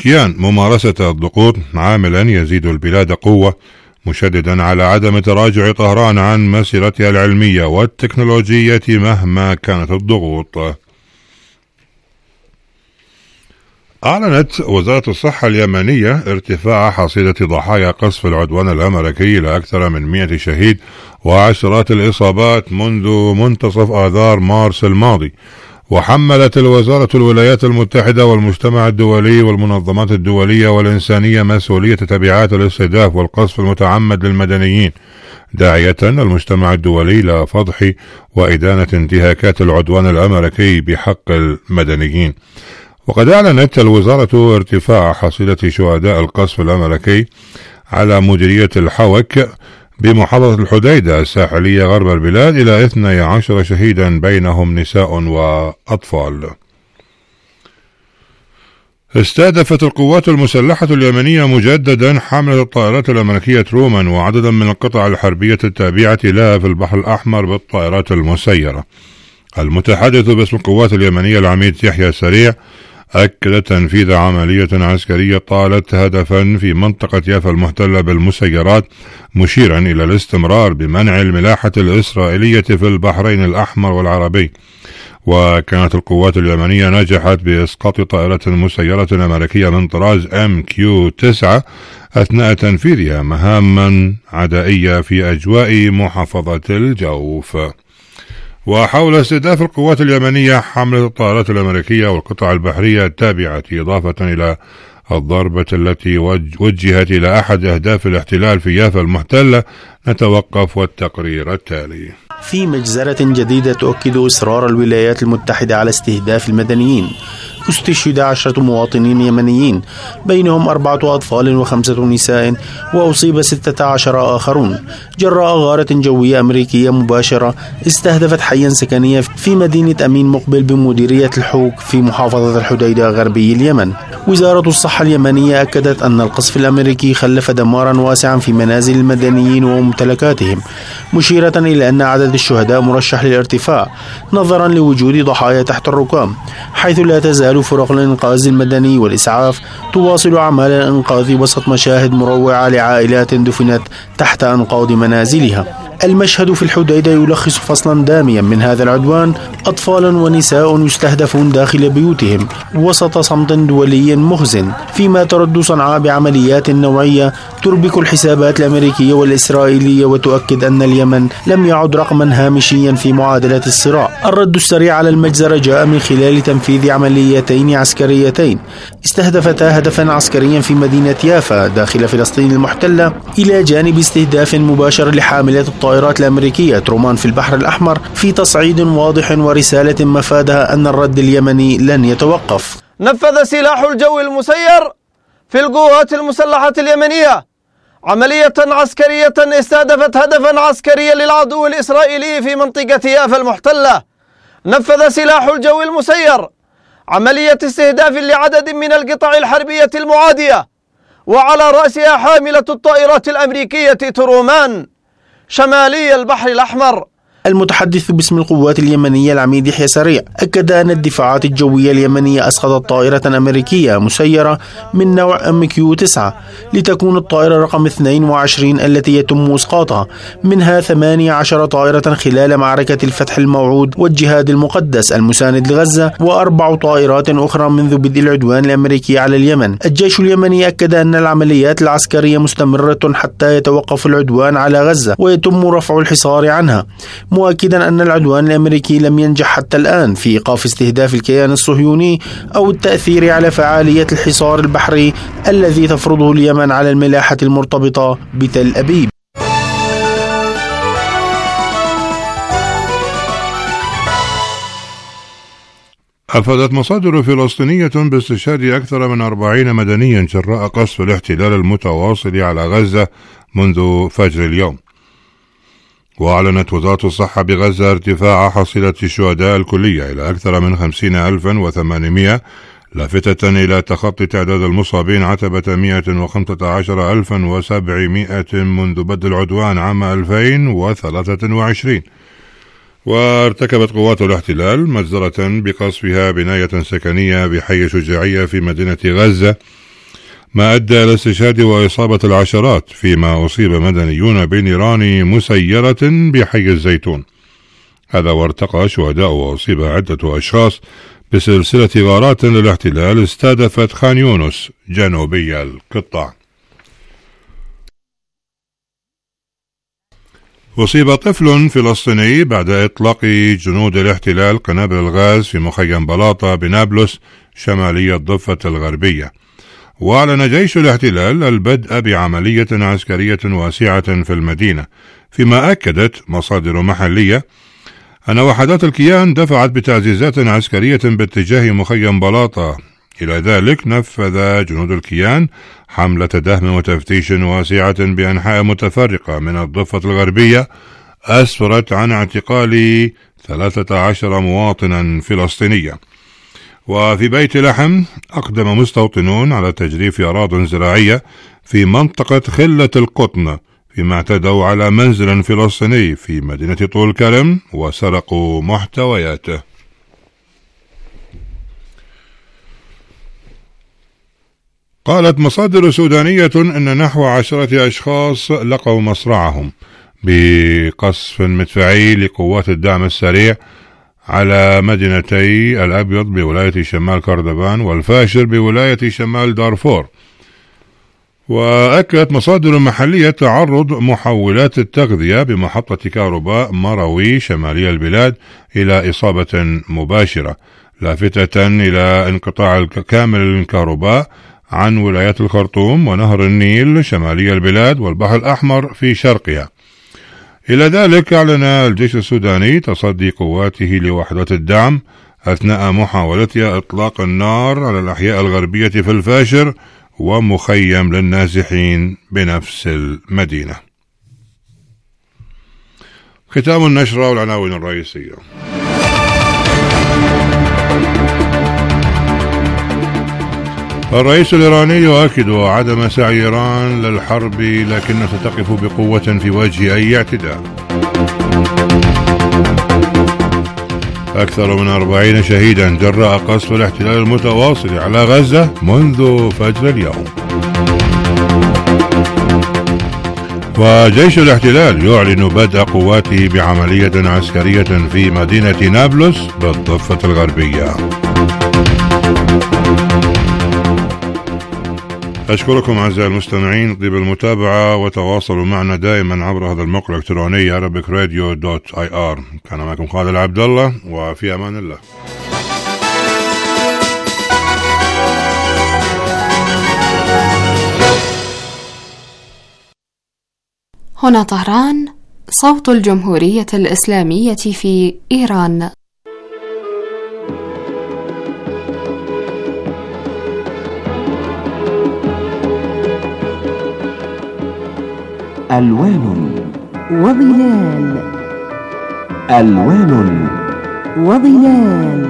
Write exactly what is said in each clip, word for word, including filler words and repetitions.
الكيان ممارسة الضغوط عاملا يزيد البلاد قوة، مشددا على عدم تراجع طهران عن مسيرتها العلمية والتكنولوجية مهما كانت الضغوط. أعلنت وزارة الصحة اليمنية ارتفاع حصيلة ضحايا قصف العدوان الأمريكي إلى أكثر من مئة شهيد وعشرات الإصابات منذ منتصف آذار مارس الماضي. وحملت الوزارة الولايات المتحدة والمجتمع الدولي والمنظمات الدولية والإنسانية مسؤولية تبعات الاستهداف والقصف المتعمد للمدنيين، داعية المجتمع الدولي إلى فضح وإدانة انتهاكات العدوان الأمريكي بحق المدنيين. وقد أعلنت الوزارة ارتفاع حصيلة شهداء القصف الأمريكي على مديرية الحوك بمحافظة الحديدة الساحلية غرب البلاد إلى اثني عشر شهيدا بينهم نساء وأطفال. استهدفت القوات المسلحة اليمنية مجددا حاملة الطائرات الأمريكية ترومان وعددا من القطع الحربية التابعة لها في البحر الأحمر بالطائرات المسيرة. المتحدث باسم القوات اليمنية العميد يحيى سريع أكد تنفيذ عملية عسكرية طالت هدفا في منطقة يافا المحتلة بالمسيرات، مشيرا إلى الاستمرار بمنع الملاحة الإسرائيلية في البحرين الأحمر والعربي. وكانت القوات اليمنية نجحت بإسقاط طائرة مسيرة أمريكية من طراز إم كيو تسعة أثناء تنفيذها مهاما عدائية في أجواء محافظة الجوف. وحول استهداف القوات اليمنية حملة الطائرات الأمريكية والقطع البحرية التابعة، إضافة إلى الضربة التي وجهت إلى أحد أهداف الاحتلال في يافا المحتلة، نتوقف والتقرير التالي. في مجزرة جديدة تؤكد إصرار الولايات المتحدة على استهداف المدنيين. استشهد عشرة مواطنين يمنيين بينهم أربعة أطفال وخمسة نساء، وأصيب ستة عشر آخرون جراء غارة جوية أمريكية مباشرة استهدفت حيا سكنيا في مدينة أمين مقبل بمديرية الحوك في محافظة الحديدة غربي اليمن. وزارة الصحة اليمنية أكدت أن القصف الأمريكي خلف دمارا واسعا في منازل المدنيين وممتلكاتهم، مشيرة إلى أن عدد الشهداء مرشح للارتفاع نظرا لوجود ضحايا تحت الركام، حيث لا تزال فرق الإنقاذ المدني والإسعاف تواصل أعمال الإنقاذ وسط مشاهد مروعة لعائلات دفنت تحت أنقاض منازلها. المشهد في الحديدة يلخص فصلا داميا من هذا العدوان، أطفال ونساء يستهدفون داخل بيوتهم وسط صمت دولي مخزن، فيما ترد صنعاء بعمليات نوعية تربك الحسابات الأمريكية والإسرائيلية وتؤكد أن اليمن لم يعد رقما هامشيا في معادلة الصراع. الرد السريع على المجزرة جاء من خلال تنفيذ عمليتين عسكريتين استهدفتا هدفا عسكريا في مدينة يافا داخل فلسطين المحتلة، إلى جانب استهداف مباشر لحاملات الطائرات الأمريكية ترومان في البحر الأحمر، في تصعيد واضح ورسالة مفادها أن الرد اليمني لن يتوقف. نفذ سلاح الجو المسير في القوات المسلحة اليمنية عملية عسكرية استهدفت هدفا عسكريا للعدو الإسرائيلي في منطقة يافا المحتلة. نفذ سلاح الجو المسير عملية استهداف لعدد من القطع الحربية المعادية، وعلى رأسها حاملة الطائرات الأمريكية ترومان شمالي البحر الأحمر. المتحدث باسم القوات اليمنية العميد يحيى سريع أكد أن الدفاعات الجوية اليمنية أسقطت طائرة أمريكية مسيرة من نوع إم كيو تسعة لتكون الطائرة رقم اثنين وعشرين التي يتم إسقاطها، منها ثمانية عشر طائرة خلال معركة الفتح الموعود والجهاد المقدس المساند لغزة، وأربع طائرات أخرى منذ بدء العدوان الأمريكي على اليمن. الجيش اليمني أكد أن العمليات العسكرية مستمرة حتى يتوقف العدوان على غزة ويتم رفع الحصار عنها، مؤكدا أن العدوان الأمريكي لم ينجح حتى الآن في إيقاف استهداف الكيان الصهيوني أو التأثير على فعالية الحصار البحري الذي تفرضه اليمن على الملاحة المرتبطة بتل أبيب. أفادت مصادر فلسطينية باستشهاد أكثر من أربعين مدنيا جراء قصف الاحتلال المتواصل على غزة منذ فجر اليوم. وأعلنت وزارة الصحة بغزة ارتفاع حصيلة الشهداء الكلية إلى أكثر من خمسين ألفا وثمانمائة، لافتة إلى تخطي تعداد المصابين عتبة مئة وخمسة عشر ألفا وسبعمائة منذ بدء العدوان عام ألفين وثلاثة وعشرين. وارتكبت قوات الاحتلال مجزرة بقصفها بناية سكنية بحي شجاعية في مدينة غزة ما أدى إلى استشهاد وإصابة العشرات، فيما أصيب مدنيون بنيران مسيرة بحي الزيتون. هذا وارتقى شهداء وأصيب عدة أشخاص بسلسلة غارات للاحتلال استهدفت خان يونس جنوبي القطاع. أصيب طفل فلسطيني بعد إطلاق جنود الاحتلال قنابل الغاز في مخيم بلاطة بنابلس شمالي الضفة الغربية. وأعلن جيش الاحتلال البدء بعملية عسكرية واسعة في المدينة، فيما أكدت مصادر محلية أن وحدات الكيان دفعت بتعزيزات عسكرية باتجاه مخيم بلاطة. إلى ذلك نفذ جنود الكيان حملة دهم وتفتيش واسعة بأنحاء متفرقة من الضفة الغربية أسفرت عن اعتقال ثلاثة عشر مواطنا فلسطينيا. وفي بيت لحم أقدم مستوطنون على تجريف أراضٍ زراعية في منطقة خلة القطن، فيما اعتدوا على منزل فلسطيني في مدينة طول كرم وسرقوا محتوياته. قالت مصادر سودانية أن نحو عشرة أشخاص لقوا مصرعهم بقصف مدفعي لقوات الدعم السريع على مدينتي الأبيض بولاية شمال كردبان والفاشر بولاية شمال دارفور. وأكدت مصادر محلية تعرض محولات التغذية بمحطة كهرباء مروي شمالي البلاد إلى إصابة مباشرة، لافتة إلى انقطاع كامل الكهرباء عن ولايات الخرطوم ونهر النيل شمالي البلاد والبحر الأحمر في شرقها. إلى ذلك أعلن الجيش السوداني تصدي قواته لوحدات الدعم أثناء محاولتها إطلاق النار على الأحياء الغربية في الفاشر ومخيم للنازحين بنفس المدينة. ختام النشرة والعناوين الرئيسية. الرئيس الإيراني يؤكد عدم سعي إيران للحرب لكنها ستقف بقوة في وجه أي اعتداء. أكثر من أربعين شهيدا جراء قصف الاحتلال المتواصل على غزة منذ فجر اليوم. وجيش الاحتلال يعلن بدء قواته بعملية عسكرية في مدينة نابلس بالضفة الغربية. أشكركم أعزائي المستمعين طيب المتابعة، وتواصلوا معنا دائما عبر هذا الموقع الإلكتروني arabic radio دوت آي آر. كان معكم خالد عبد الله، وفي أمان الله. هنا طهران، صوت الجمهورية الإسلامية في إيران. ألوان وظلال، ألوان وظلال،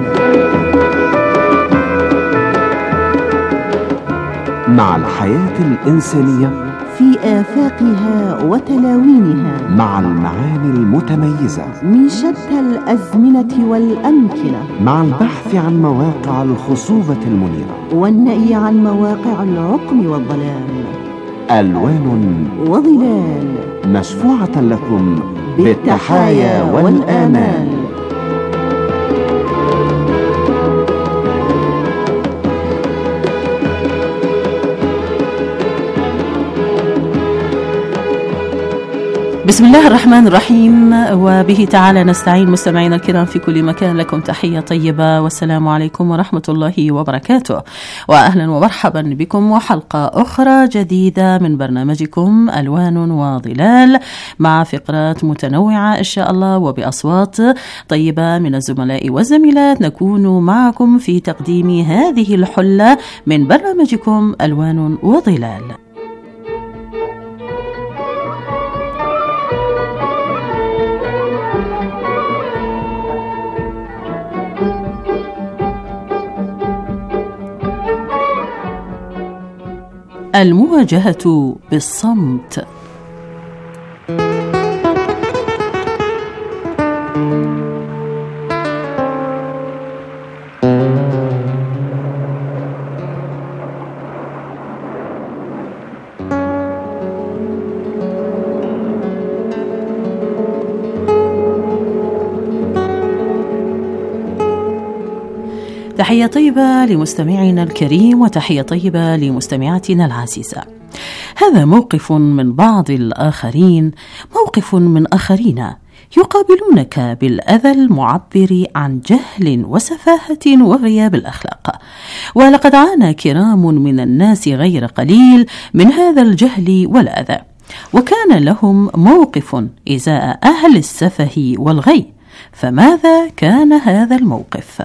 مع الحياة الإنسانية في آفاقها وتلاوينها، مع المعاني المتميزة من شتى الأزمنة والأمكنة، مع البحث عن مواقع الخصوبة المنيرة والنأي عن مواقع العقم والظلام. ألوان وظلال، مشفوعة لكم بالتحايا والآمال. بسم الله الرحمن الرحيم، وبه تعالى نستعين. مستمعينا الكرام في كل مكان، لكم تحية طيبة والسلام عليكم ورحمة الله وبركاته، وأهلا ومرحبا بكم وحلقة أخرى جديدة من برنامجكم ألوان وظلال، مع فقرات متنوعة إن شاء الله وبأصوات طيبة من الزملاء والزميلات. نكون معكم في تقديم هذه الحلة من برنامجكم ألوان وظلال. المواجهة بالصمت. تحية طيبة لمستمعنا الكريم وتحية طيبة لمستمعاتنا العزيزة. هذا موقف من بعض الآخرين، موقف من آخرين يقابلونك بالأذى المعبر عن جهل وسفاهة وغياب الأخلاق. ولقد عانى كرام من الناس غير قليل من هذا الجهل والأذى، وكان لهم موقف إزاء أهل السفه والغي. فماذا كان هذا الموقف؟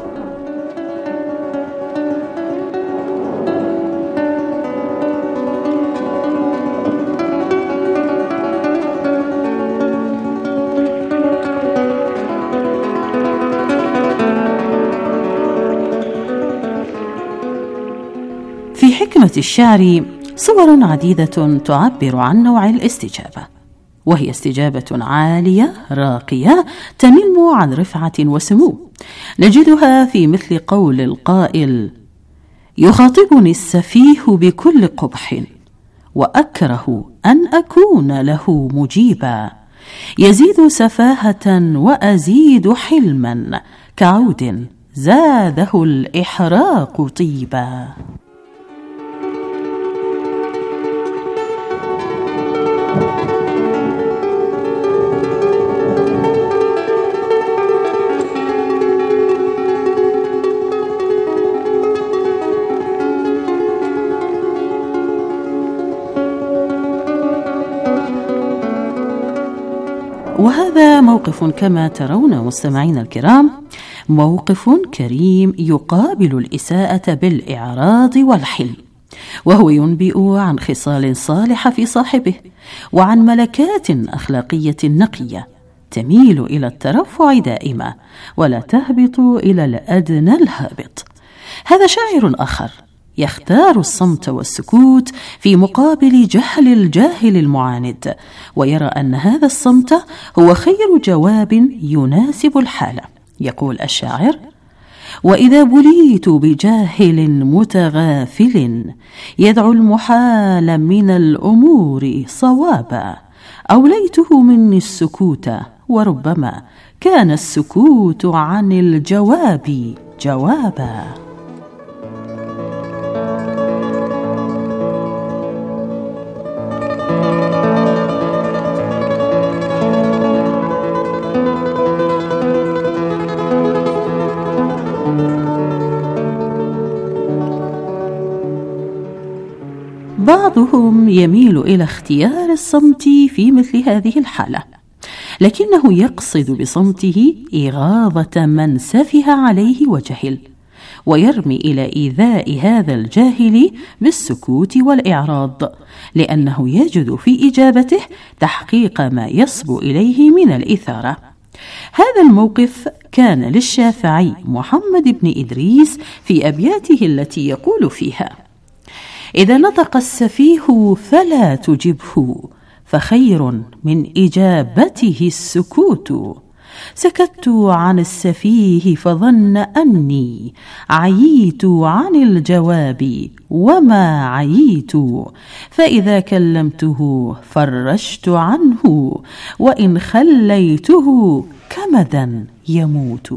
في حكمة الشعر صور عديدة تعبر عن نوع الاستجابة، وهي استجابة عالية راقية تنم عن رفعة وسمو. نجدها في مثل قول القائل: يخاطبني السفيه بكل قبح وأكره أن أكون له مجيبا، يزيد سفاهة وأزيد حلما، كعود زاده الإحراق طيبا. وهذا موقف كما ترون مستمعين الكرام، موقف كريم يقابل الإساءة بالإعراض والحلم، وهو ينبئ عن خصال صالحة في صاحبه وعن ملكات أخلاقية نقية تميل إلى الترفع دائما ولا تهبط إلى الأدنى الهابط. هذا شاعر آخر يختار الصمت والسكوت في مقابل جهل الجاهل المعاند، ويرى أن هذا الصمت هو خير جواب يناسب الحالة. يقول الشاعر: وإذا بليت بجاهل متغافل يدعو المحال من الأمور صوابا، أوليته مني السكوت وربما كان السكوت عن الجواب جوابا. بعضهم يميل إلى اختيار الصمت في مثل هذه الحالة، لكنه يقصد بصمته إغاظة من سفه عليه وجهل، ويرمي إلى إيذاء هذا الجاهل بالسكوت والإعراض، لأنه يجد في إجابته تحقيق ما يصبو إليه من الإثارة. هذا الموقف كان للشافعي محمد بن إدريس في أبياته التي يقول فيها: إذا نطق السفيه فلا تجبه، فخير من إجابته السكوت. سكت عن السفيه فظن أني عييت عن الجواب وما عييت، فإذا كلمته فرشت عنه، وإن خليته كمدا يموت.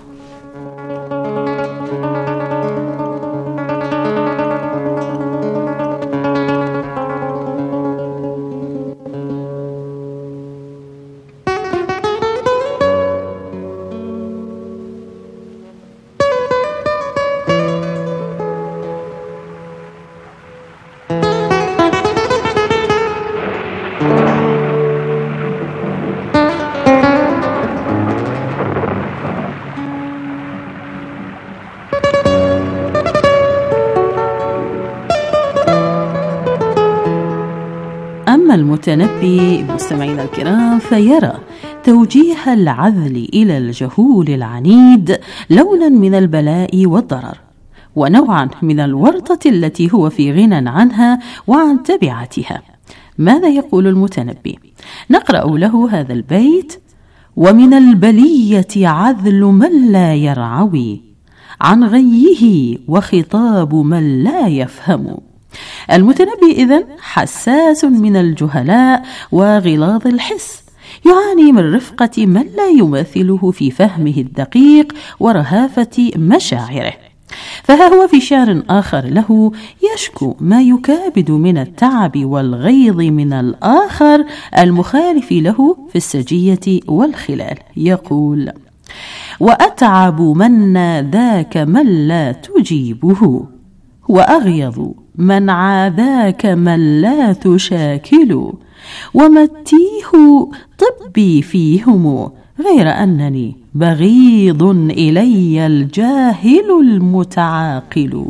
أما المتنبي مستمعينا الكرام فيرى توجيه العذل إلى الجهول العنيد لونا من البلاء والضرر، ونوعا من الورطة التي هو في غنى عنها وعن تبعاتها. ماذا يقول المتنبي؟ نقرأ له هذا البيت: ومن البلية عذل من لا يرعوي، عن غيه وخطاب من لا يفهم. المتنبي إذن حساس من الجهلاء وغلاظ الحس، يعاني من رفقة من لا يماثله في فهمه الدقيق ورهافة مشاعره. فها هو في شعر آخر له يشكو ما يكابد من التعب والغيظ من الآخر المخالف له في السجية والخلال، يقول: وأتعب من ناداك من لا تجيبه، وأغيظ من عاداك من لا تشاكل، ومتيه طبي فيهم غير أنني بغيض إلي الجاهل المتعاقل.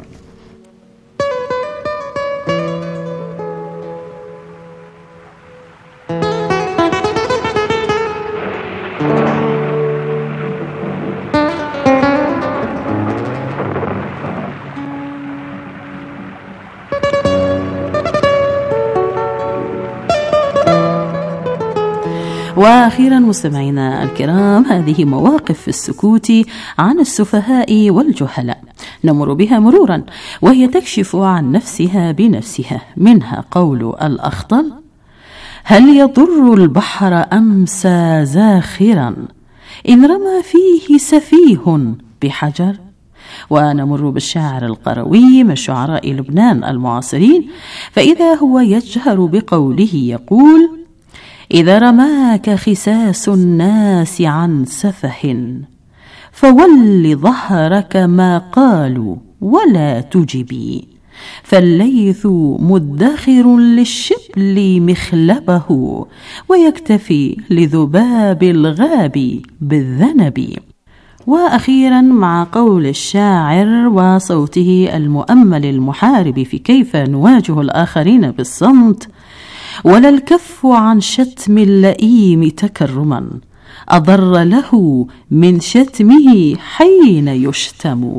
وأخيرا مستمعينا الكرام، هذه مواقف في السكوت عن السفهاء والجهلاء نمر بها مرورا، وهي تكشف عن نفسها بنفسها. منها قول الأخطل: هل يضر البحر أمسى زاخرا إن رمى فيه سفيه بحجر؟ ونمر بالشاعر القروي من شعراء لبنان المعاصرين، فإذا هو يجهر بقوله يقول: إذا رماك خساس الناس عن سفه فول ظهرك ما قالوا ولا تجبي، فالليث مدخر للشبل مخلبه ويكتفي لذباب الغاب بالذنب. وأخيرا مع قول الشاعر وصوته المؤمل المحارب في كيف نواجه الآخرين بالصمت: ولا الكف عن شتم اللئيم تكرما أضر له من شتمه حين يشتم.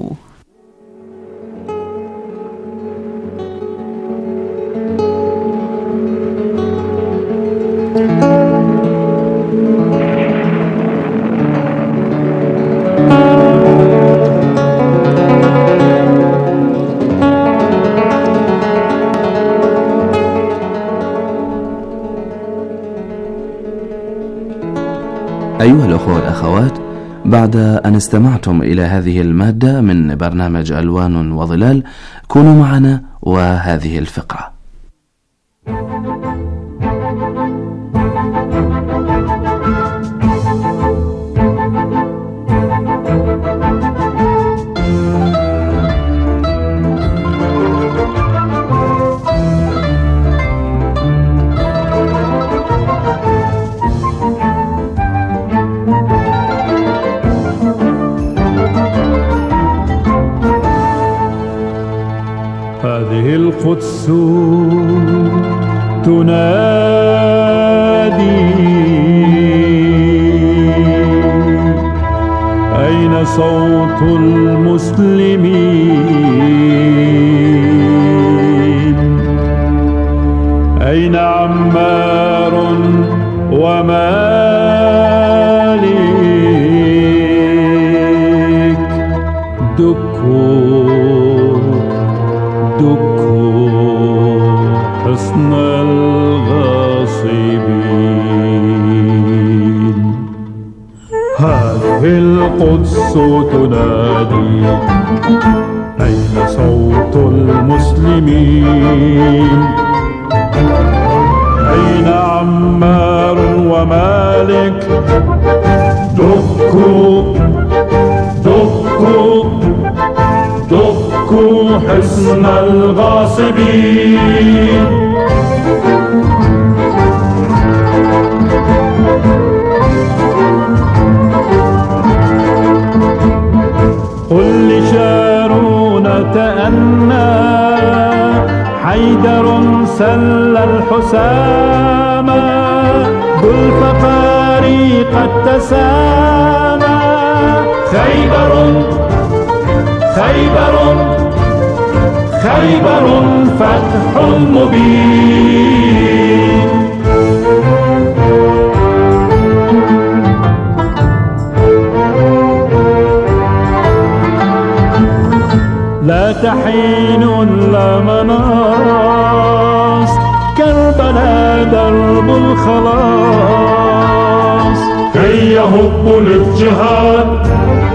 أيها الأخوة والأخوات، بعد أن استمعتم إلى هذه المادة من برنامج ألوان وظلال، كونوا معنا وهذه الفقرة. هذه القدس تنادي أين صوت المسلمين؟ أين عمار ومالك؟ دكوا دكوا حصن الغاصبين. هذه القدس تنادي أين صوت المسلمين؟ أين عمار ومالك؟ دكوا دكوا دكوا حصن الغاصبين. قل لشارون تأنى حيدر سل الحسامى، ذو الفقاري قد تسامى. خيبر خيبر خيبر فتح مبين. لا تحين لا مناص، كربلاء درب الخلاص. كي يهب للجهاد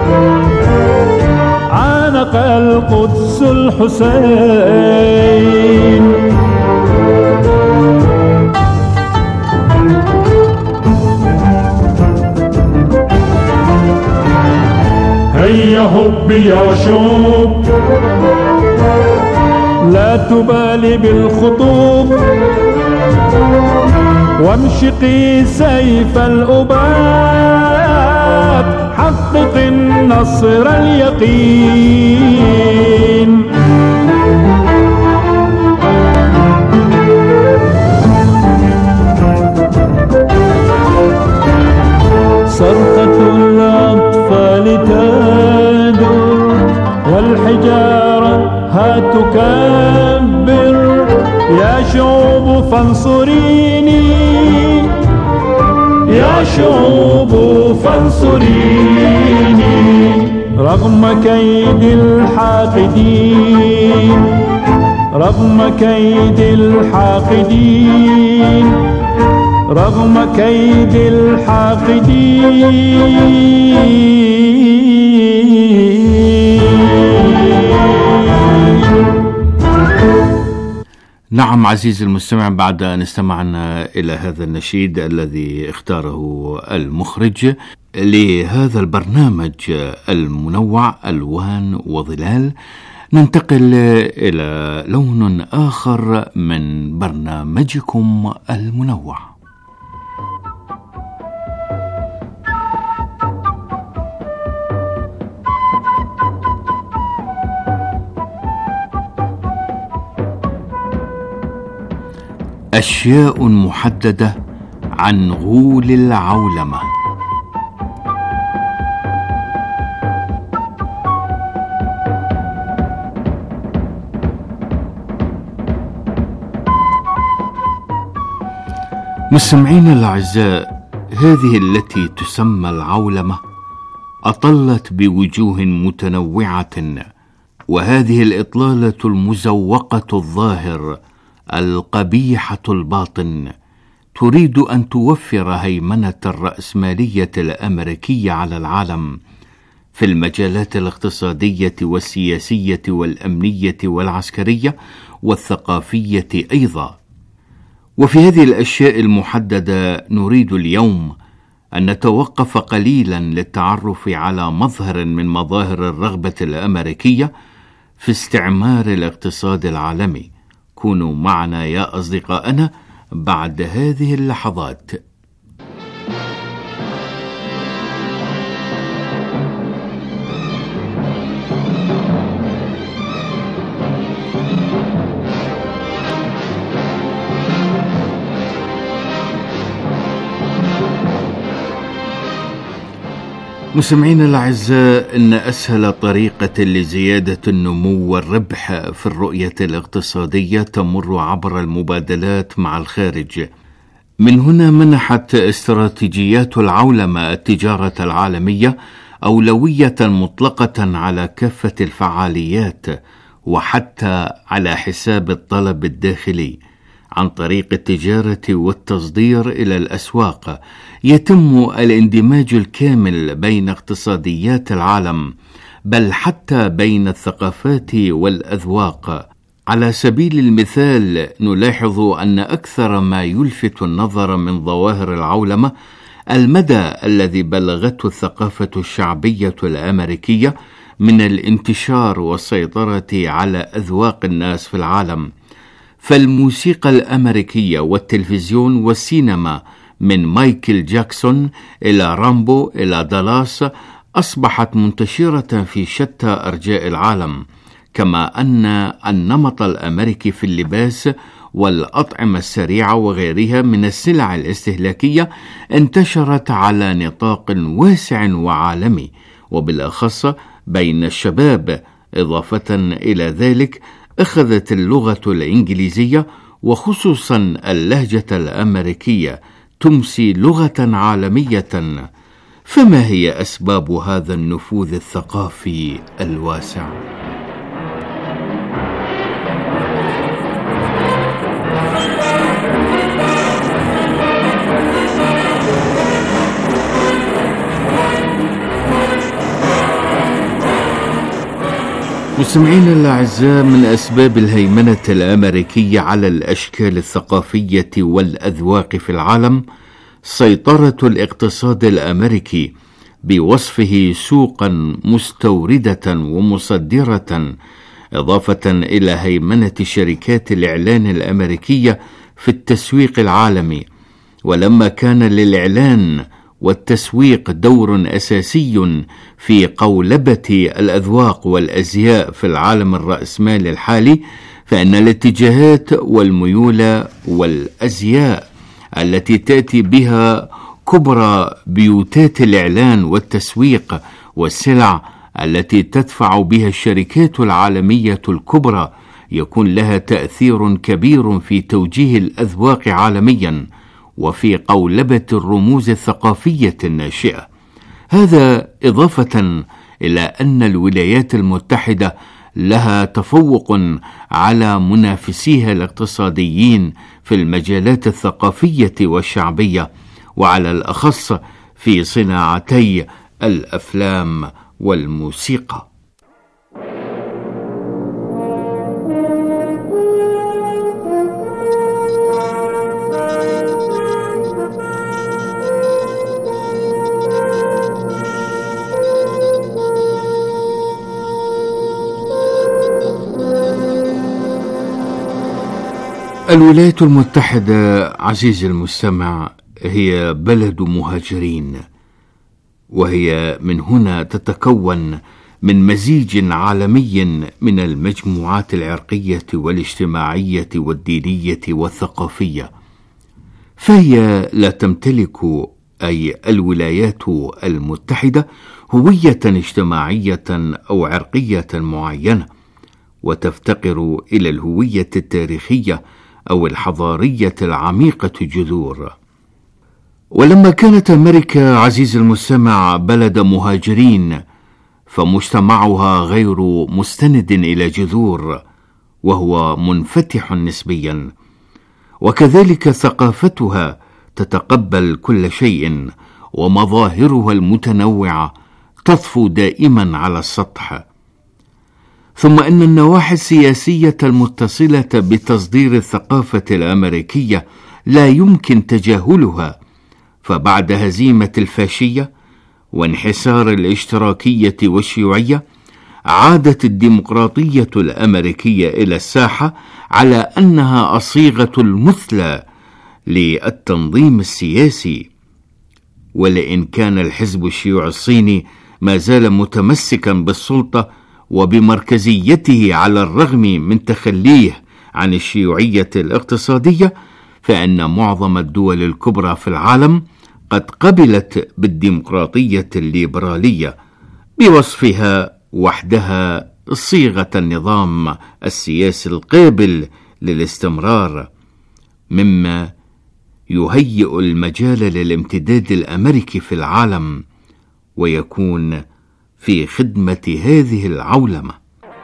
عانق القدس الحسين. هيا هب يا شوب لا تبالي بالخطوب، وامشقي سيف الأباد، حقق النصر اليقين. صرخة الأطفال تادر والحجارة ها تكبر، يا شعوب فانصريني، يا شعوب فانصريني، رغم كيد الحاقدين، رغم كيد الحاقدين، رغم كيد الحاقدين. نعم عزيزي المستمع، بعد أن استمعنا إلى هذا النشيد الذي اختاره المخرج لهذا البرنامج المنوع ألوان وظلال، ننتقل إلى لون آخر من برنامجكم المنوع. أشياء محددة عن غول العولمة. مستمعينا الأعزاء، هذه التي تسمى العولمة أطلت بوجوه متنوعة، وهذه الإطلالة المزوقة الظاهر القبيحة الباطن تريد أن توفر هيمنة الرأسمالية الأمريكية على العالم في المجالات الاقتصادية والسياسية والأمنية والعسكرية والثقافية أيضا. وفي هذه الأشياء المحددة نريد اليوم أن نتوقف قليلا للتعرف على مظهر من مظاهر الرغبة الأمريكية في استعمار الاقتصاد العالمي. كونوا معنا يا أصدقائنا بعد هذه اللحظات. مستمعينا الأعزاء، إن أسهل طريقة لزيادة النمو والربح في الرؤية الاقتصادية تمر عبر المبادلات مع الخارج. من هنا منحت استراتيجيات العولمة التجارة العالمية أولوية مطلقة على كافة الفعاليات، وحتى على حساب الطلب الداخلي. عن طريق التجارة والتصدير إلى الأسواق يتم الاندماج الكامل بين اقتصاديات العالم، بل حتى بين الثقافات والأذواق. على سبيل المثال نلاحظ أن أكثر ما يلفت النظر من ظواهر العولمة المدى الذي بلغته الثقافة الشعبية الأمريكية من الانتشار والسيطرة على أذواق الناس في العالم. فالموسيقى الأمريكية والتلفزيون والسينما من مايكل جاكسون إلى رامبو إلى دالاس أصبحت منتشرة في شتى أرجاء العالم، كما أن النمط الأمريكي في اللباس والأطعمة السريعة وغيرها من السلع الاستهلاكية انتشرت على نطاق واسع وعالمي، وبالأخص بين الشباب. إضافة إلى ذلك أخذت اللغة الإنجليزية وخصوصا اللهجة الأمريكية تمسي لغة عالمية. فما هي أسباب هذا النفوذ الثقافي الواسع؟ مستمعينا الأعزاء، من أسباب الهيمنة الأمريكية على الأشكال الثقافية والأذواق في العالم سيطرة الاقتصاد الأمريكي بوصفه سوقا مستوردة ومصدرة، إضافة إلى هيمنة شركات الإعلان الأمريكية في التسويق العالمي. ولما كان للإعلان والتسويق دور أساسي في قولبة الأذواق والأزياء في العالم الرأسمالي الحالي، فإن الاتجاهات والميول والأزياء التي تأتي بها كبرى بيوتات الإعلان والتسويق والسلع التي تدفع بها الشركات العالمية الكبرى يكون لها تأثير كبير في توجيه الأذواق عالميا وفي قولبة الرموز الثقافية الناشئة. هذا إضافة إلى أن الولايات المتحدة لها تفوق على منافسيها الاقتصاديين في المجالات الثقافية والشعبية، وعلى الأخص في صناعتي الأفلام والموسيقى. الولايات المتحدة عزيزي المستمع هي بلد مهاجرين، وهي من هنا تتكون من مزيج عالمي من المجموعات العرقية والاجتماعية والدينية والثقافية، فهي لا تمتلك أي الولايات المتحدة هوية اجتماعية أو عرقية معينة، وتفتقر إلى الهوية التاريخية أو الحضارية العميقة جذور. ولما كانت أمريكا عزيز المستمع بلد مهاجرين، فمجتمعها غير مستند إلى جذور، وهو منفتح نسبيا، وكذلك ثقافتها تتقبل كل شيء، ومظاهرها المتنوعة تطفو دائما على السطح. ثم إن النواحي السياسية المتصلة بتصدير الثقافة الأمريكية لا يمكن تجاهلها، فبعد هزيمة الفاشية وانحسار الاشتراكية والشيوعية عادت الديمقراطية الأمريكية إلى الساحة على أنها الصيغة المثلى للتنظيم السياسي. ولئن كان الحزب الشيوعي الصيني ما زال متمسكا بالسلطة وبمركزيته على الرغم من تخليه عن الشيوعية الاقتصادية، فإن معظم الدول الكبرى في العالم قد قبلت بالديمقراطية الليبرالية بوصفها وحدها صيغة النظام السياسي القابل للاستمرار، مما يهيئ المجال للامتداد الأمريكي في العالم ويكون في خدمة هذه العولمة.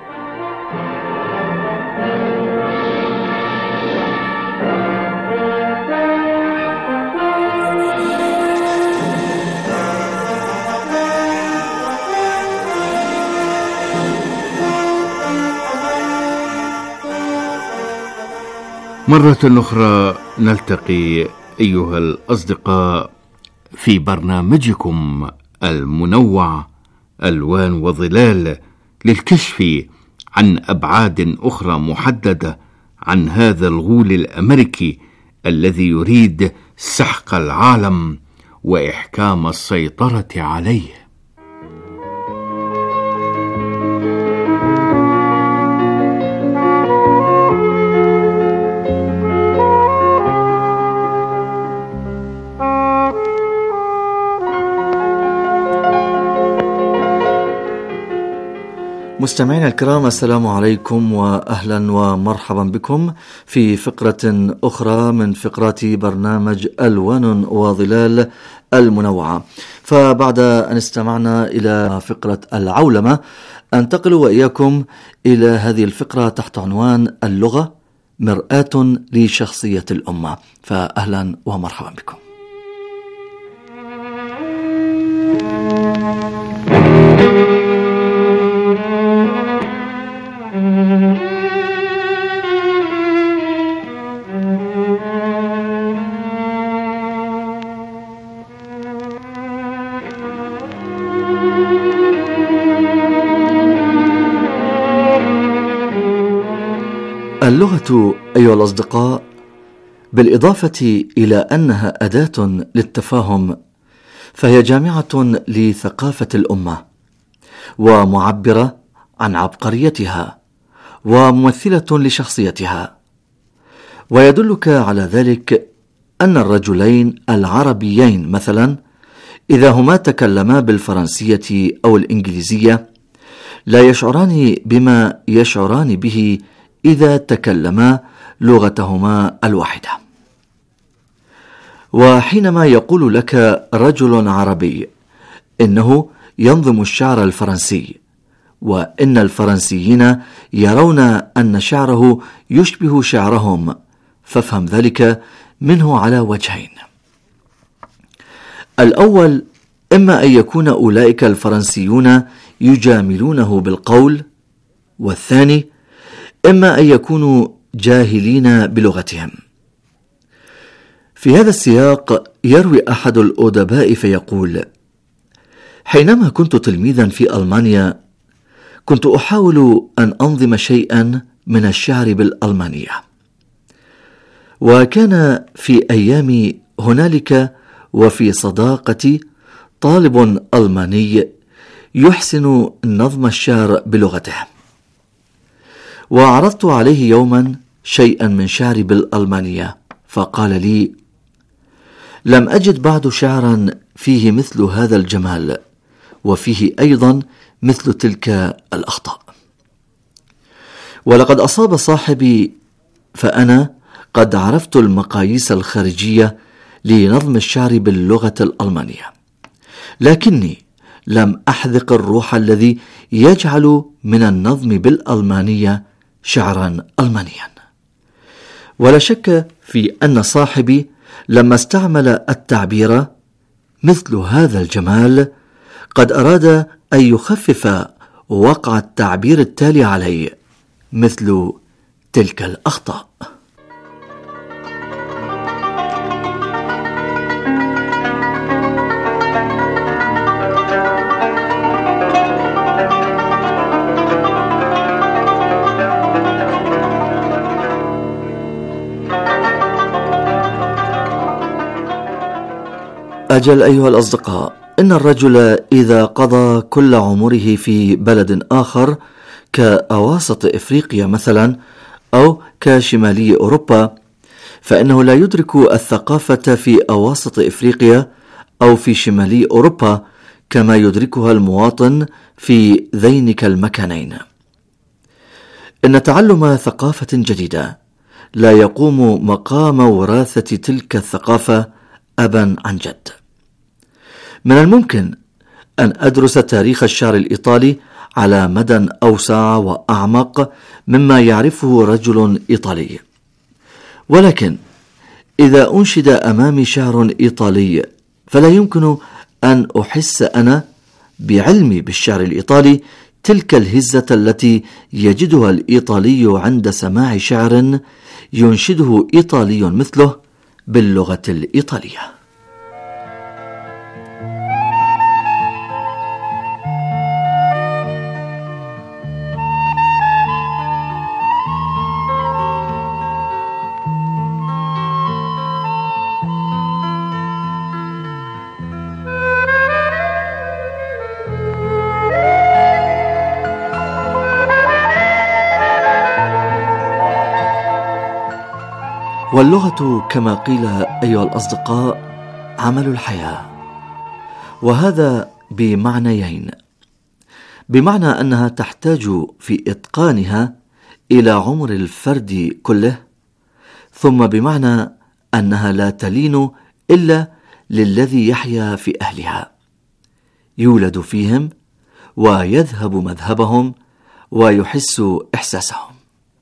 مرة أخرى نلتقي أيها الأصدقاء في برنامجكم المنوع ألوان وظلال للكشف عن أبعاد أخرى محددة عن هذا الغول الأمريكي الذي يريد سحق العالم وإحكام السيطرة عليه. مستمعينا الكرام، السلام عليكم وأهلا ومرحبا بكم في فقرة أخرى من فقرات برنامج ألوان وظلال المنوعة. فبعد أن استمعنا إلى فقرة العولمة، أنتقل وإياكم إلى هذه الفقرة تحت عنوان اللغة مرآة لشخصية الأمة. فأهلا ومرحبا بكم. اللغة أيها الأصدقاء بالإضافة إلى أنها أداة للتفاهم فهي جامعة لثقافة الأمة ومعبرة عن عبقريتها وممثلة لشخصيتها. ويدلك على ذلك أن الرجلين العربيين مثلا إذا هما تكلما بالفرنسية أو الإنجليزية لا يشعران بما يشعران به إذا تكلما لغتهما الواحدة. وحينما يقول لك رجل عربي إنه ينظم الشعر الفرنسي وإن الفرنسيين يرون أن شعره يشبه شعرهم، فافهم ذلك منه على وجهين. الأول إما أن يكون أولئك الفرنسيون يجاملونه بالقول، والثاني إما أن يكونوا جاهلين بلغتهم. في هذا السياق يروي أحد الأدباء فيقول: حينما كنت تلميذا في ألمانيا كنت أحاول أن أنظم شيئا من الشعر بالألمانية، وكان في أيامي هنالك وفي صداقتي طالب ألماني يحسن نظم الشعر بلغته، وعرضت عليه يوما شيئا من شعري بالألمانية فقال لي: لم أجد بعد شعرا فيه مثل هذا الجمال وفيه أيضا مثل تلك الأخطاء. ولقد أصاب صاحبي، فأنا قد عرفت المقاييس الخارجية لنظم الشعر باللغة الألمانية، لكني لم أحذق الروح الذي يجعل من النظم بالألمانية شعرا ألمانيا. ولا شك في أن صاحبي لما استعمل التعبير مثل هذا الجمال قد أراد أن يخفف وقع التعبير التالي عليه مثل تلك الأخطاء. أجل أيها الأصدقاء، إن الرجل إذا قضى كل عمره في بلد آخر كأواسط إفريقيا مثلا أو كشمالي أوروبا فإنه لا يدرك الثقافة في أواسط إفريقيا أو في شمالي أوروبا كما يدركها المواطن في ذينك المكانين. إن تعلم ثقافة جديدة لا يقوم مقام وراثة تلك الثقافة أبا عن جد. من الممكن أن أدرس تاريخ الشعر الإيطالي على مدى أوسع وأعمق مما يعرفه رجل إيطالي، ولكن إذا أنشد أمامي شعر إيطالي فلا يمكن أن أحس أنا بعلمي بالشعر الإيطالي تلك الهزة التي يجدها الإيطالي عند سماع شعر ينشده إيطالي مثله باللغة الإيطالية. واللغة كما قيل أيها الأصدقاء عمل الحياة، وهذا بمعنيين: بمعنى أنها تحتاج في إتقانها إلى عمر الفرد كله، ثم بمعنى أنها لا تلين إلا للذي يحيا في أهلها، يولد فيهم ويذهب مذهبهم ويحس إحساسهم.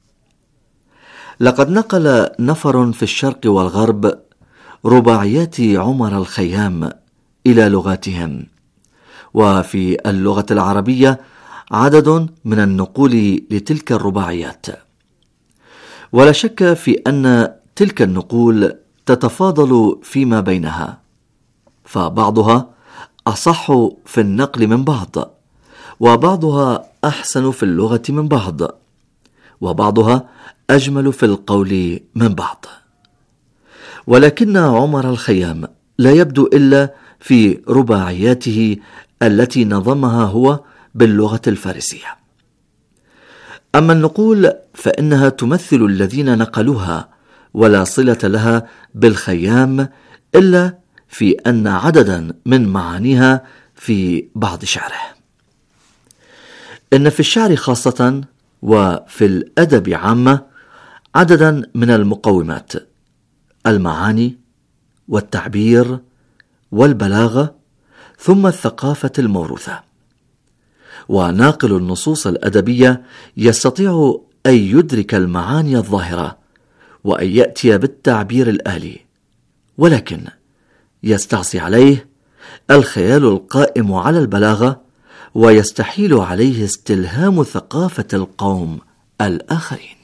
لقد نقل نفر في الشرق والغرب رباعيات عمر الخيام إلى لغاتهم، وفي اللغة العربية عدد من النقول لتلك الرباعيات، ولا شك في أن تلك النقول تتفاضل فيما بينها، فبعضها أصح في النقل من بعض، وبعضها أحسن في اللغة من بعض، وبعضها أجمل في القول من بعض. ولكن عمر الخيام لا يبدو إلا في رباعياته التي نظمها هو باللغة الفارسية. أما النقول فإنها تمثل الذين نقلوها ولا صلة لها بالخيام إلا في أن عددا من معانيها في بعض شعره. إن في الشعر خاصة وفي الأدب عامة عددا من المقومات: المعاني والتعبير والبلاغة، ثم الثقافة الموروثة. وناقل النصوص الأدبية يستطيع أن يدرك المعاني الظاهرة وأن يأتي بالتعبير الآلي، ولكن يستعصي عليه الخيال القائم على البلاغة، ويستحيل عليه استلهام ثقافة القوم الآخرين.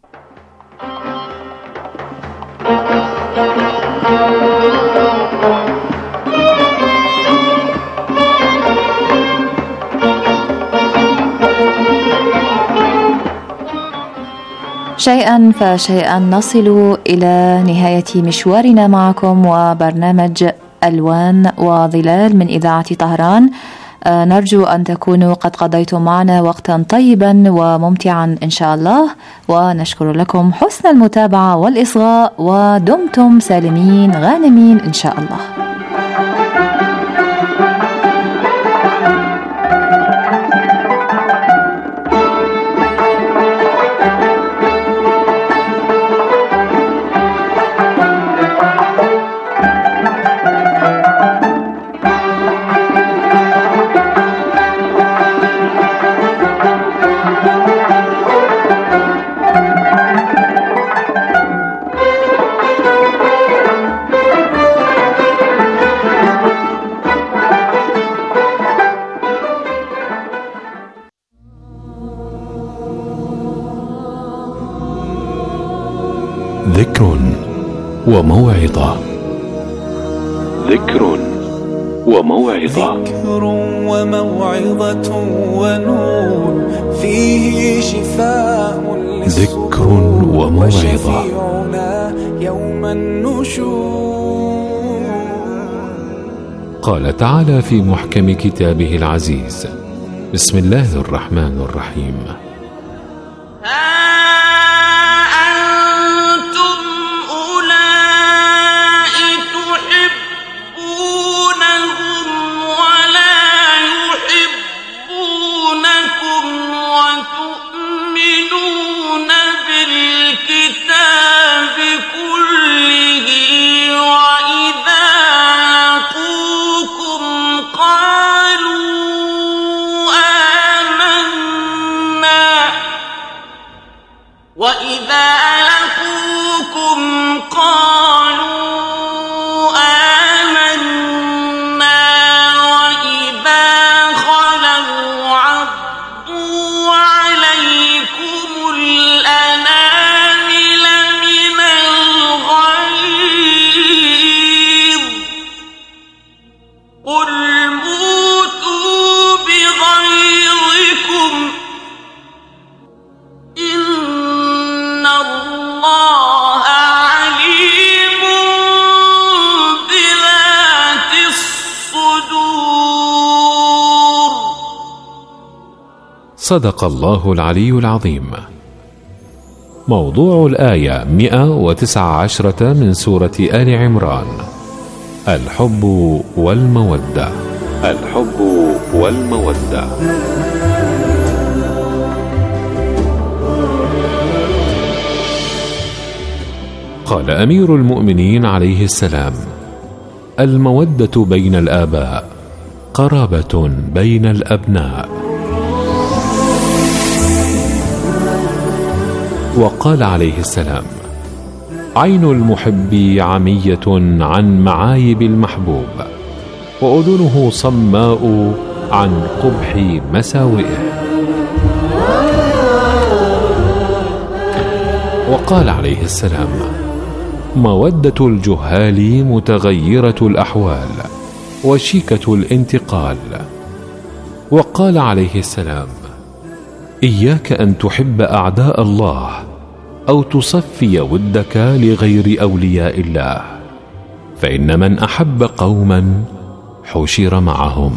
شيئا فشيئا نصل إلى نهاية مشوارنا معكم وبرنامج ألوان وظلال من إذاعة طهران. نرجو أن تكونوا قد قضيتم معنا وقتا طيبا وممتعا إن شاء الله، ونشكر لكم حسن المتابعة والإصغاء، ودمتم سالمين غانمين إن شاء الله. ذكر وموعظة. ذكر وموعظة. ذكر وموعظة ونور فيه شفاء. ذكر وموعظة. يوم النشور. قال تعالى في محكم كتابه العزيز: بسم الله الرحمن الرحيم: وإذا لقوكم قالوا آمنا وإذا خلوا عضوا عليكم الأنامل من الغيظ قل موتوا بغيظكم إن الله عليم بذات الصدور. صدق الله العلي العظيم. موضوع الآية مئة وتسعة عشرة من سورة آل عمران: الحب والمودة. الحب والمودة. قال أمير المؤمنين عليه السلام: المودة بين الآباء قرابة بين الأبناء. وقال عليه السلام: عين المحب عمية عن معايب المحبوب، وأذنه صماء عن قبح مساوئه. وقال عليه السلام: مودة الجهال متغيرة الأحوال وشيكة الانتقال. وقال عليه السلام: إياك أن تحب أعداء الله أو تصفي ودك لغير أولياء الله، فإن من أحب قوما حشر معهم.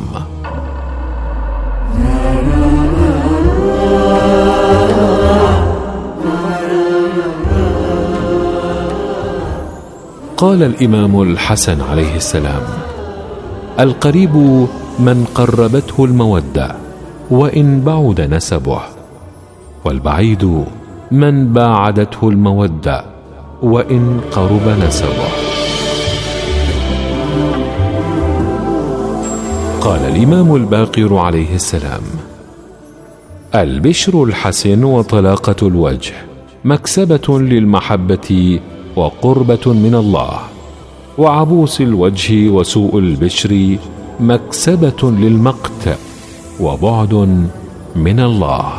قال الإمام الحسن عليه السلام: القريب من قربته المودة وإن بعد نسبه، والبعيد من باعدته المودة وإن قرب نسبه. قال الإمام الباقر عليه السلام: البشر الحسن وطلاقة الوجه مكسبة للمحبة وقربة من الله، وعبوس الوجه وسوء البشر مكسبة للمقت وبعد من الله.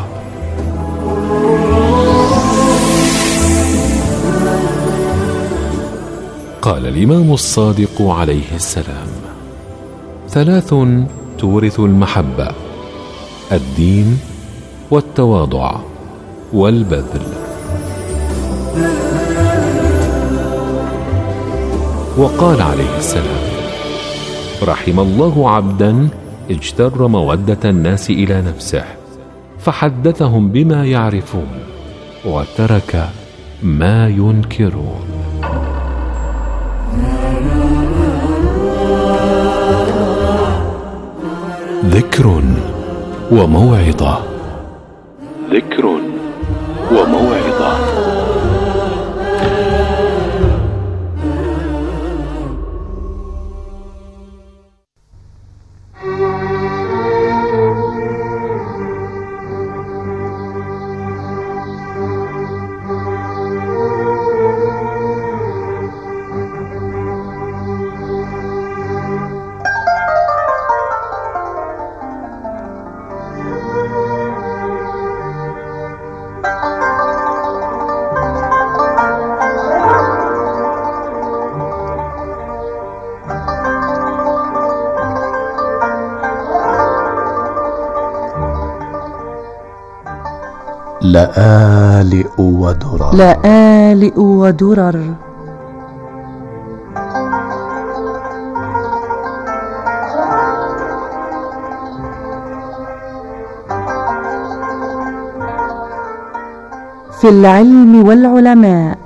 قال الإمام الصادق عليه السلام: ثلاث تورث المحبة: الدين والتواضع والبذل. وقال عليه السلام: رحم الله عبدا اجتر مودة الناس إلى نفسه فحدثهم بما يعرفون وترك ما ينكرون. ذكر وموعظة. ذكر وموعظة. لآلئ ودرر. لآلئ ودرر. في العلم والعلماء.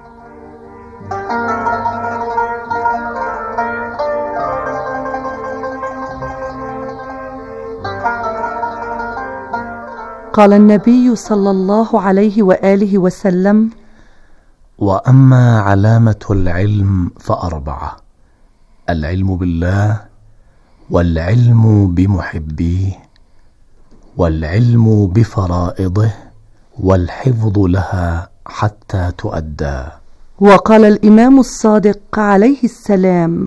قال النبي صلى الله عليه وآله وسلم: وأما علامة العلم فأربعة: العلم بالله، والعلم بمحبيه، والعلم بفرائضه، والحفظ لها حتى تؤدى. وقال الإمام الصادق عليه السلام: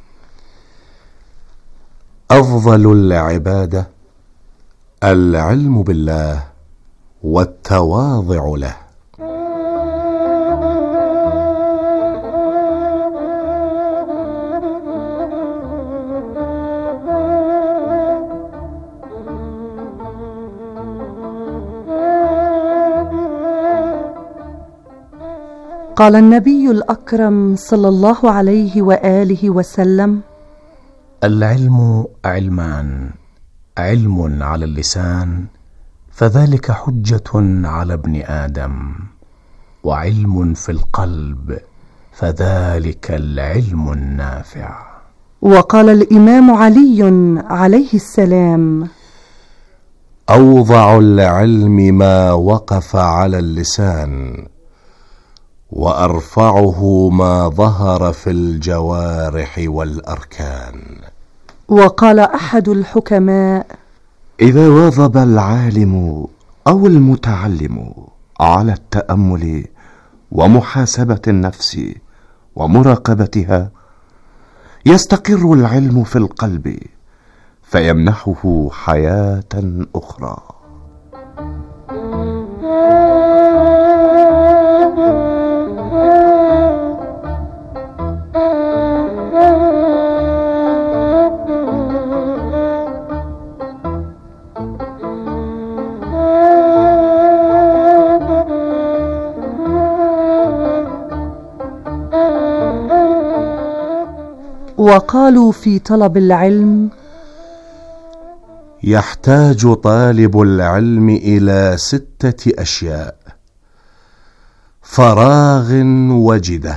أفضل العبادة العلم بالله والتواضع له. قال النبي الأكرم صلى الله عليه وآله وسلم: العلم علمان: علم على اللسان فذلك حجة على ابن آدم، وعلم في القلب فذلك العلم النافع. وقال الإمام علي عليه السلام: أوضع العلم ما وقف على اللسان، وأرفعه ما ظهر في الجوارح والأركان. وقال أحد الحكماء: إذا واظب العالم أو المتعلم على التأمل ومحاسبة النفس ومراقبتها، يستقر العلم في القلب فيمنحه حياة أخرى. وقالوا في طلب العلم: يحتاج طالب العلم إلى ستة أشياء: فراغ وجدة،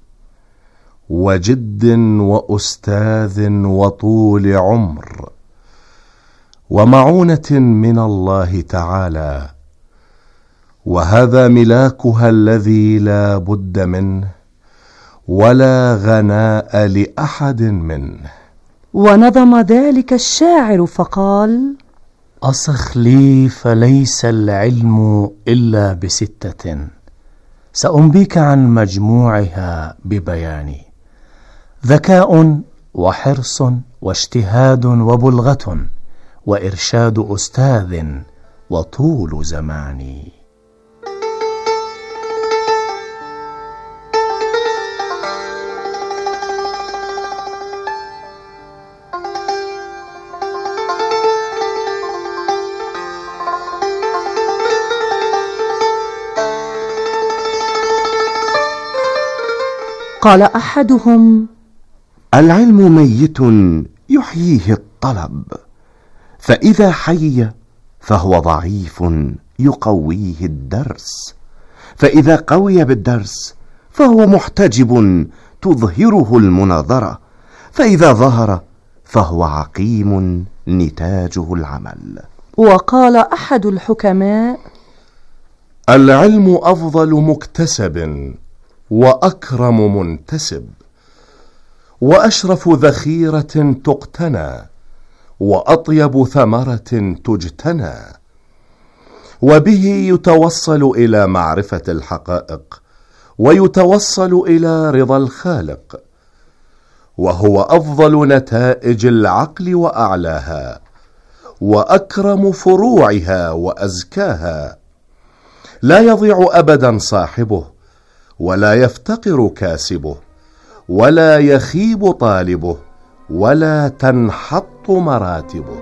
وجد وأستاذ وطول عمر، ومعونة من الله تعالى، وهذا ملاكها الذي لا بد منه ولا غناء لأحد منه. ونظم ذلك الشاعر فقال: أصخ لي فليس العلم إلا بستة، سأنبيك عن مجموعها ببياني: ذكاء وحرص واجتهاد وبلغة وإرشاد أستاذ وطول زماني. قال أحدهم: العلم ميت يحييه الطلب، فإذا حي فهو ضعيف يقويه الدرس، فإذا قوي بالدرس فهو محتجب تظهره المناظرة، فإذا ظهر فهو عقيم نتاجه العمل. وقال أحد الحكماء: العلم أفضل مكتسب، وأكرم منتسب، وأشرف ذخيرة تقتنى، وأطيب ثمرة تجتنى، وبه يتوصل إلى معرفة الحقائق، ويتوصل إلى رضا الخالق، وهو أفضل نتائج العقل وأعلاها، وأكرم فروعها وأزكاها. لا يضيع أبدا صاحبه، ولا يفتقر كاسبه، ولا يخيب طالبه، ولا تنحط مراتبه.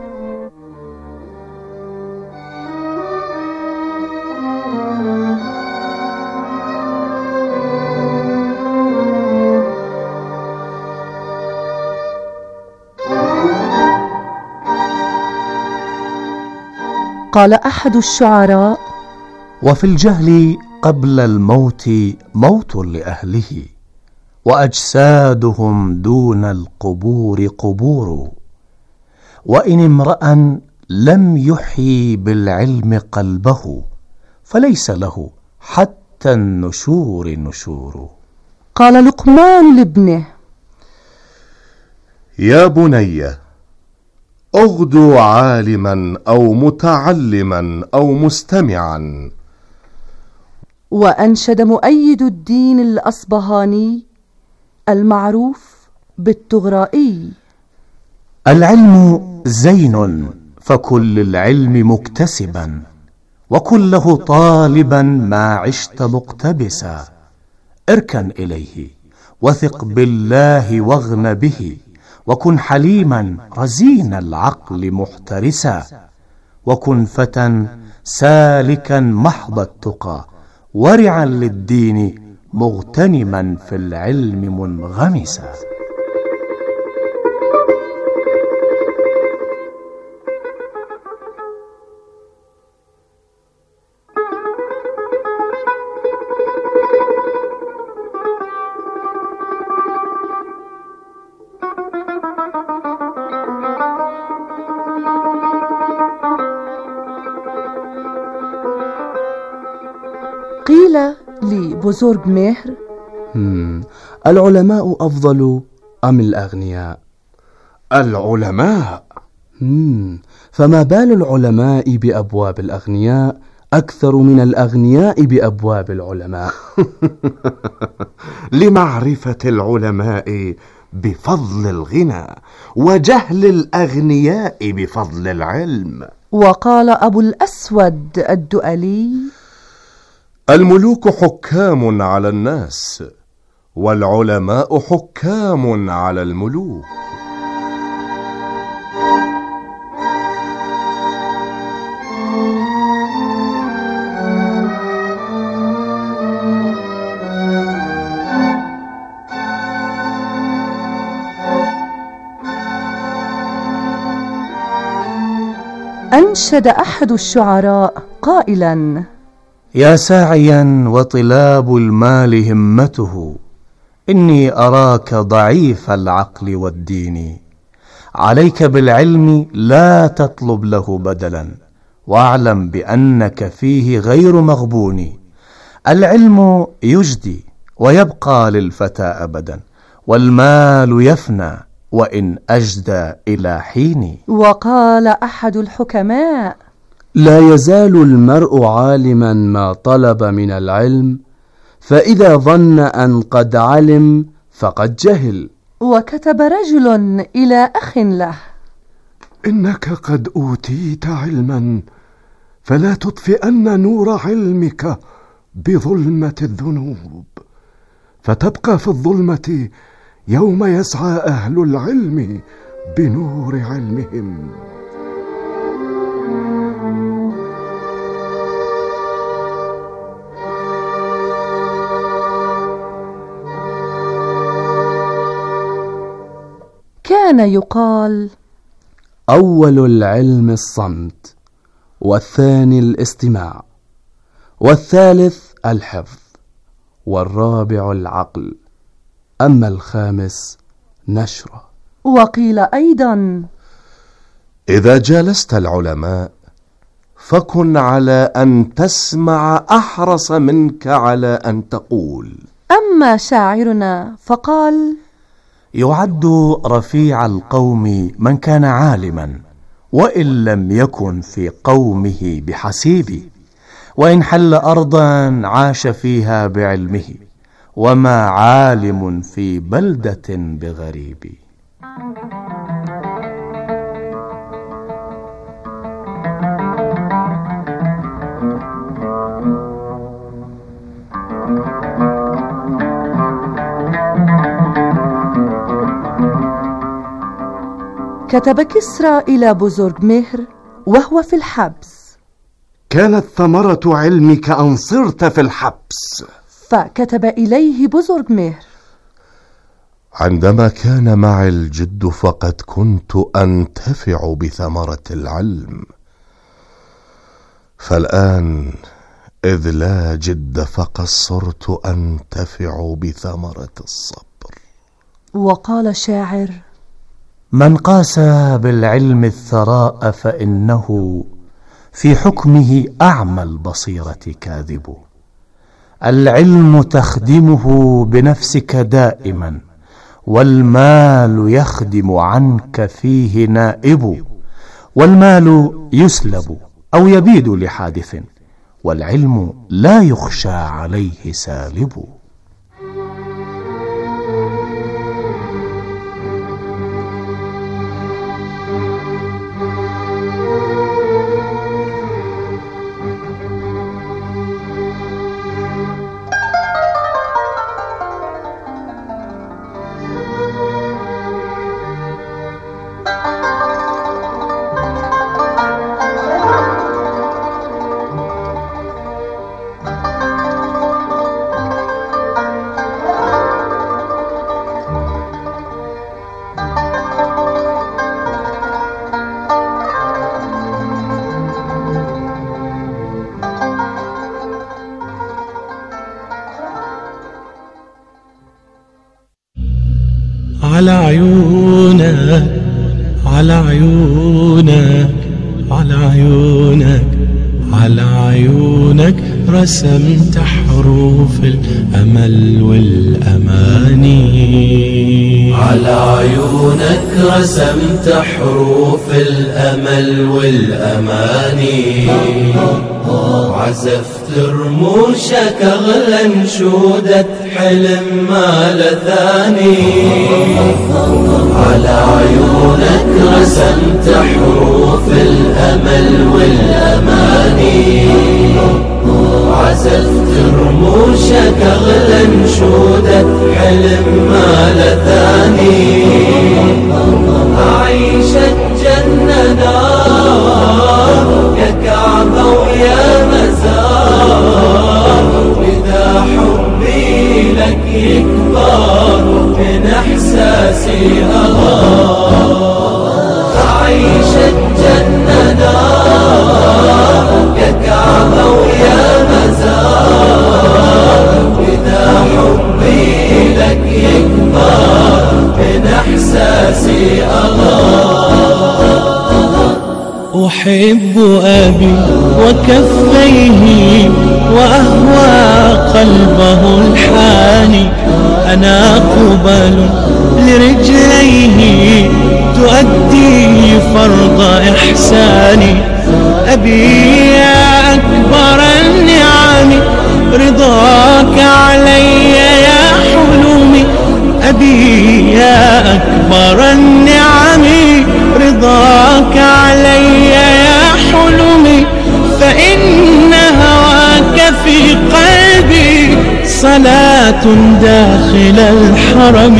قال أحد الشعراء: وفي الجهل قبل الموت موت لأهله، وأجسادهم دون القبور قبور، وإن امرأ لم يحيي بالعلم قلبه، فليس له حتى النشور نشور. قال لقمان لابنه: يا بني، اغدو عالما أو متعلما أو مستمعا. وأنشد مؤيد الدين الأصبهاني المعروف بالطغرائي: العلم زين، فكل العلم مكتسبا، وكله طالبا ما عشت مقتبسا. اركن إليه وثق بالله واغن به، وكن حليما رزين العقل محترسا، وكن فتى سالكا محض التقى، ورعا للدين مغتنما في العلم منغمسا. قيل لبزرگ مهر: العلماء أفضل أم الأغنياء؟ العلماء. مم. فما بال العلماء بأبواب الأغنياء أكثر من الأغنياء بأبواب العلماء؟ لمعرفة العلماء بفضل الغنى، وجهل الأغنياء بفضل العلم. وقال أبو الأسود الدؤلي: الملوك حكام على الناس، والعلماء حكام على الملوك. أنشد أحد الشعراء قائلا: يا ساعيا وطلاب المال همته، إني أراك ضعيف العقل والدين، عليك بالعلم لا تطلب له بدلا، واعلم بأنك فيه غير مغبون. العلم يجدي ويبقى للفتى أبدا، والمال يفنى وإن أجدى إلى حين. وقال أحد الحكماء: لا يزال المرء عالما ما طلب من العلم، فإذا ظن أن قد علم فقد جهل. وكتب رجل إلى أخ له: إنك قد أوتيت علما، فلا تطفئن نور علمك بظلمة الذنوب، فتبقى في الظلمة يوم يسعى أهل العلم بنور علمهم. كان يقال: أول العلم الصمت، والثاني الاستماع، والثالث الحفظ، والرابع العقل، أما الخامس نشره. وقيل أيضا: إذا جالست العلماء فكن على أن تسمع أحرص منك على أن تقول. أما شاعرنا فقال: يعد رفيع القوم من كان عالما، وإن لم يكن في قومه بحسيب، وإن حل أرضا عاش فيها بعلمه، وما عالم في بلدة بغريب. كتب كسرى إلى بزرجمهر وهو في الحبس: كانت ثمرة علمك أن صرت في الحبس. فكتب إليه بزرجمهر: عندما كان معي الجد فقد كنت أنتفع بثمرة العلم، فالآن إذ لا جد فقد صرت أنتفع بثمرة الصبر. وقال الشاعر: من قاس بالعلم الثراء فإنه في حكمه أعمى البصيرة كاذب. العلم تخدمه بنفسك دائما، والمال يخدم عنك فيه نائب. والمال يسلب أو يبيد لحادث، والعلم لا يخشى عليه سالب. على عيونك على عيونك على عيونك على عيونك رسمت حروف الأمل والأماني. على عيونك رسمت حروف الأمل والأماني، عزفت رموشك أغلى انشودة حلم ما لثاني. على عيونك رسمت حروف الأمل والأماني، عزفت رموشك أغلى انشودة حلم ما لثاني. أعيشك جنة نار يا كعبة ويا مزار، وإذا حبي لك يكبر من إحساسي أغار. أعيشك جنة نار يا كعبة ويا مزار، وإذا حبي لك يكبر من إحساسي أغار. أحب أبي وكفيه وأهوى قلبه الحاني، أنا قبل لرجليه تؤدي فرض إحساني. أبي يا أكبر النعم رضاك علي يا حلمي، أبي يا أكبر النعم رضاك علي يا حلمي، فإن هواك في قلبي صلاة داخل الحرم.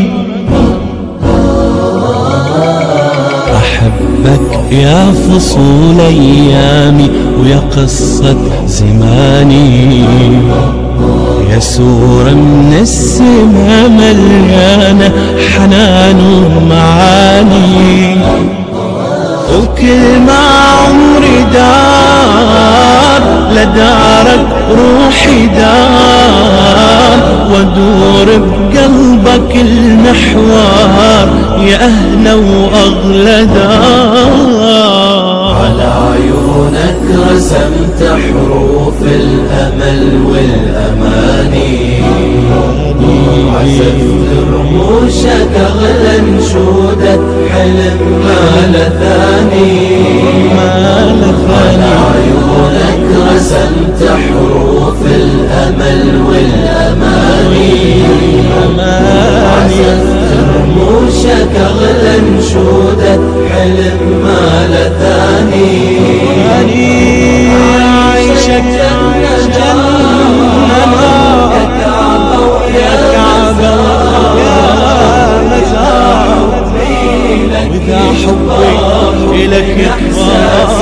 أحبك يا فصول أيامي ويا قصة زماني، يا سورة من السما مليانة حنان ومعاني، وكل ما عمري دار لدارك روحي دار، وادور بقلبك المحوار يا أهلا وأغلى دار. على عيونك رسمت حروف الأمل والأماني، عزفت رموشك أغلى انشودة حلم ما لثاني. على عيونك رسمت حروف الأمل والأماني، عزفت رموشك أغلى انشودة حلم ما لثاني. عيشك جنة يا كعبة ويا مزار، وإذا حبي إلك يكبر.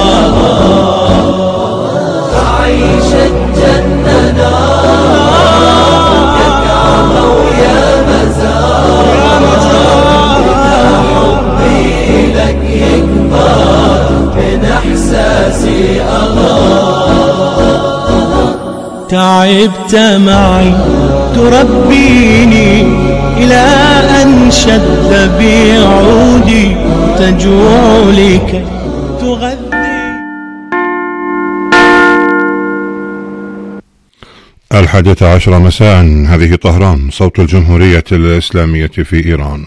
عيشك جنة نار يا كعبة ويا مزار، وإذا حبي لك يكبر من إحساسي أغار. تعبت معي تربيني إلى أن شد بي عودي، تجوع لك تغذي. الحادية عشرة مساء، هذه طهران صوت الجمهورية الإسلامية في إيران.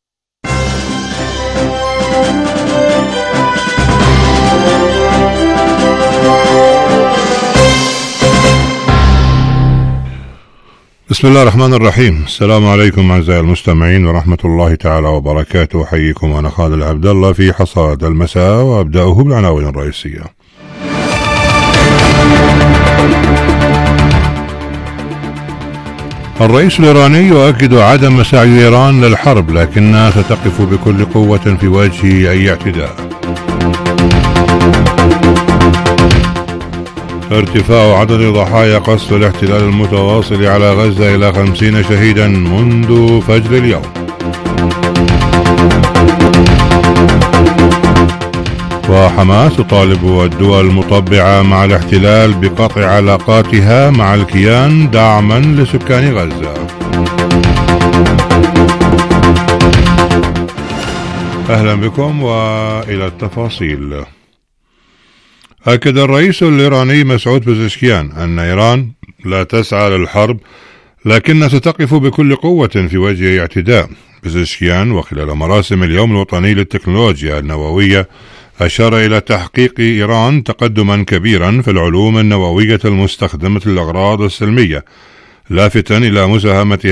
بسم الله الرحمن الرحيم. السلام عليكم أعزائي المستمعين ورحمة الله تعالى وبركاته. أحييكم أنا خالد عبد الله في حصاد المساء، وأبدأه بالعناوين الرئيسية. الرئيس الإيراني يؤكد عدم سعي إيران للحرب، لكنها ستقف بكل قوة في وجه أي اعتداء. ارتفاع عدد ضحايا قصف الاحتلال المتواصل على غزة إلى خمسين شهيدا منذ فجر اليوم. وحماس تطالب الدول المطبعة مع الاحتلال بقطع علاقاتها مع الكيان دعما لسكان غزة. أهلا بكم وإلى التفاصيل. أكد الرئيس الإيراني مسعود بزشكيان أن إيران لا تسعى للحرب، لكنها ستقف بكل قوة في وجه اعتداء. بزشكيان وخلال مراسم اليوم الوطني للتكنولوجيا النووية أشار إلى تحقيق إيران تقدما كبيرا في العلوم النووية المستخدمة للأغراض السلمية، لافتا إلى مساهمة